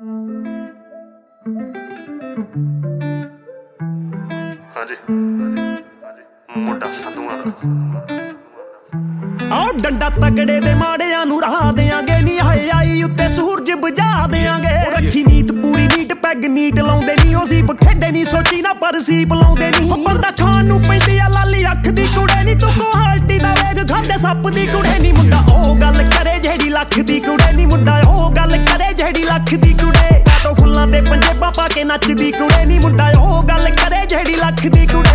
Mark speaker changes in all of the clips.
Speaker 1: ਹਾਂਜੀ ਮੁੰਡਾ ਸਾਧੂਆਂ ਦਾ
Speaker 2: ਆਓ ਡੰਡਾ ਤਗੜੇ ਦੇ ਮਾੜਿਆਂ ਨੂੰ ਰਾਹ ਦੇਾਂਗੇ ਨੀ ਹਾਏ ਆਈ ਉੱਤੇ ਸੂਰਜ ਬੁਝਾ ਦੇਾਂਗੇ ਰੱਖੀ ਨੀਤ ਪੂਰੀ ਨੀਟ ਪੈਗ ਨੀਟ ਲਾਉਂਦੇ ਨੀ ਉਹ ਸੀਪ ਖੇਡੇ ਨੀ ਸੋਚੀ ਨਾ ਪਰ ਸੀਪ ਲਾਉਂਦੇ ਨੀ ਬੰਦਾ ਖਾਣ ਨੂੰ ਪੈਂਦੀ ਆ ਲਾਲੀ ਅੱਖ ਦੀ ਕੁੜੇ ਨੀ ਤੂੰ ਕੁਆਲਟੀ ਦਾ ਵੇਗ ਖਾਂਦੇ ਸੱਪ ਦੀ ਕੁੜੇ ਨੀ ਮੁੰਡਾ ਉਹ ਗੱਲ ਕਰੇ ਜਿਹੜੀ ਲੱਖ ਦੀ ਕੁੜੇ ਨੀ ਮੁੰਡਾ ਉਹ ਗੱਲ ਕਰੇ ਜਿਹੜੀ ਲੱਖ ਦੀ ਕੁੜੇ ਕਾਟੋ ਫੁੱਲਾਂ ਦੇ ਪੰਜੇਬਾਂ ਪਾ ਕੇ ਨੱਚਦੀ ਕੁੜੇ ਨੀ ਮੁੰਡਾ ਉਹ ਗੱਲ ਕਰੇ ਜਿਹੜੀ ਲੱਖ ਦੀ ਕੁੜੇ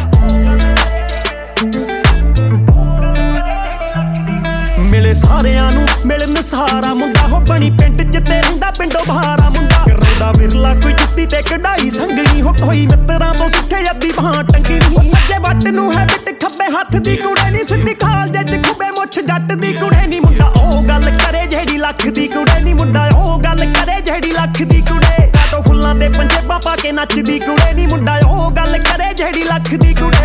Speaker 2: ਮਿਲੇ ਸਾਰਿਆਂ ਨੂੰ ਮਿਲਣ ਸਾਰਾ ਮੁੰਡਾ ਹੋ ਬਣੀ ਪਿੰਡ ਚ ਤੇ ਰਹਿੰਦਾ ਪਿੰਡੋਂ ਬਾਹਰਾ ਮੁੰਡਾ ਰਹਿੰਦਾ ਵਿਰਲਾ ਕੋਈ ਜੁੱਤੀ ਤੇ ਕਢਾਈ ਸੰਗਣੀ ਹੋ ਕੋਈ ਮਿੱਤਰਾਂ ਤੋਂ ਸਿੱਖੇ ਅੱਧੀ ਬਾਹ ਟੰਗਣੀ ਸੱਜੇ ਵੱਟ ਨੂੰ ਹੈ ਬਿੱਟ ਖੱਬੇ ਹੱਥ ਦੀ ਕੁੜੇ ਨੀ ਸਿੱਧੀ ਖਾਲਜੇ ਚ ਖੁੱਬੇ ਮੁੱਛ ਜੱਟ ਦੀ ਕੁੜੇ ਨੀ ਮੁੰਡਾ ਉਹ ਗੱਲ ਕਰੇ ਜਿਹੜੀ ਲੱਖ ਦੀ ਕੁੜੇ ਨੀ ਮੁੰਡਾ ਉਹ ਗੱਲ ਕਰੇ ਜਿਹੜੀ ਲੱਖ ਦੀ ਕੁੜੇ ਕਾਟੋ ਫੁੱਲਾਂ ਦੇ ਪੰਜੇਬਾਂ ਪਾ ਕੇ ਨੱਚਦੀ ਕੁੜੇ ਨੀ ਮੁੰਡਾ ਉਹ ਗੱਲ ਕਰੇ ਜਿਹੜੀ ਲੱਖ ਦੀ ਕੁੜੇ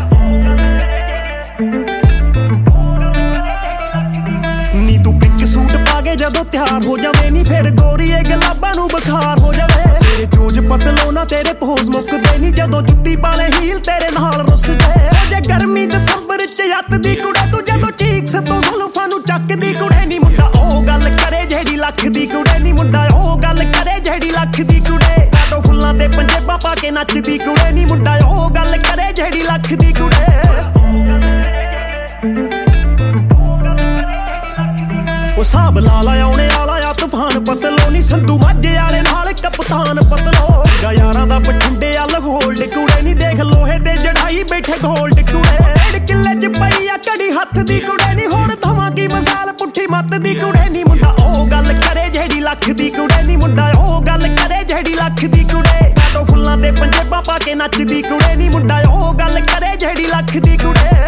Speaker 2: ਨੀ ਤੂੰ ਪਿੰਕ ਸੂਟ ਪਾ ਕੇ ਜਦੋਂ ਤਿਆਰ ਹੋ ਜਾਵੇ ਨੀ ਫਿਰ ਗੋਰੀਏ ਗੁਲਾਬਾਂ ਨੂੰ ਬੁਖਾਰ ਹੋ ਜਾਵੇ ਤੇਰੇ ਜੋਜ ਪਤਲੋ ਨਾ ਤੇਰੇ ਪੋਜ਼ ਮੁੱਕਦੇ ਨੀ ਜਦੋਂ ਜੁੱਤੀ ਪਾਲੇ ਹੀਲ ਤੇਰੇ ਨਾਲ ਰੁੱਸਦੇ ਜੇ ਗਰਮੀ ਦਸੰਬਰ ਚ ਯੱਤ ਦੀ ਕੁੜੇ ਤੂੰ ਜਦੋਂ ਚੀਕਸ ਤੋਂ ਜ਼ੁਲਫਾਂ ਨੂੰ ਚੱਕਦੀ ਕੁੜੇ ਨੀ ਮੁੰਡਾ ਉਹ ਗੱਲ ਕਰੇ ਜਿਹੜੀ ਲੱਖ ਦੀ ਕੁੜੇ ਨੀ ਮੁੰਡਾ ਉਹ ਗੱਲ ਕਰੇ ਜਿਹੜੀ ਲੱਖ ਦੀ ਕੁੜੇ ਕਾਟੋ ਫੁੱਲਾਂ ਦੇ ਪੰਜੇਬਾਂ ਪਾ ਕੇ ਨੱਚਦੀ ਕੁੜੇ ਨੀ ਮੁੰਡਾ ਉਹ ਗੱਲ ਕਰੇ ਜਿਹੜੀ ਲੱਖ ਦੀ ਕੁੜੇ ਉਹ ਸਾਬ ਲਾ ਲਾ ਆਉਣੇ ਵਾਲਾ ਆ ਤੂਫਾਨ ਪਤਲੋ ਨੀ ਸੰਧੂ ਮਾਝੇ ਵਾਲੇ ਨਾਲ ਕਪਤਾਨ ਪਤਲੋ ਗਾ ਯਾਰਾਂ ਦਾ ਬਠਿੰਡੇ ਆ ਲਹੋਲਡ ਕੁੜੇ ਨੀ ਦੇਖ ਲੋਹੇ ਤੇ ਜੜਾਈ ਬੈਠੇ ਗੋਲਡ ਕੁੜੇ ਡੇਢ ਕਿੱਲੇ ਚ ਪਈ ਆ ਘੜੀ ਹੱਥ ਦੀ ਕੁੜੇ ਨੀ ਹੋਰ ਧਵਾਂ ਕੀ ਮਿਸਾਲ ਪੁੱਠੀ ਮੱਤ ਦੀ ਕੁੜੇ ਨੀ ਮੁੰਡਾ ਉਹ ਗੱਲ ਕਰੇ ਜਿਹੜੀ ਲੱਖ ਦੀ ਕੁੜੇ ਨੀ ਮੁੰਡਾ ਉਹ ਗੱਲ ਕਰੇ ਜਿਹੜੀ ਲੱਖ ਦੀ ਕੁੜੇ ਕਾਟੋ ਫੁੱਲਾਂ ਦੇ ਪੰਜੇਬਾਂ ਪਾ ਕੇ ਨੱਚਦੀ ਕੁੜੇ ਨੀ ਮੁੰਡਾ ਉਹ ਗੱਲ ਕਰੇ ਜਿਹੜੀ ਲੱਖ ਦੀ ਕੁੜੇ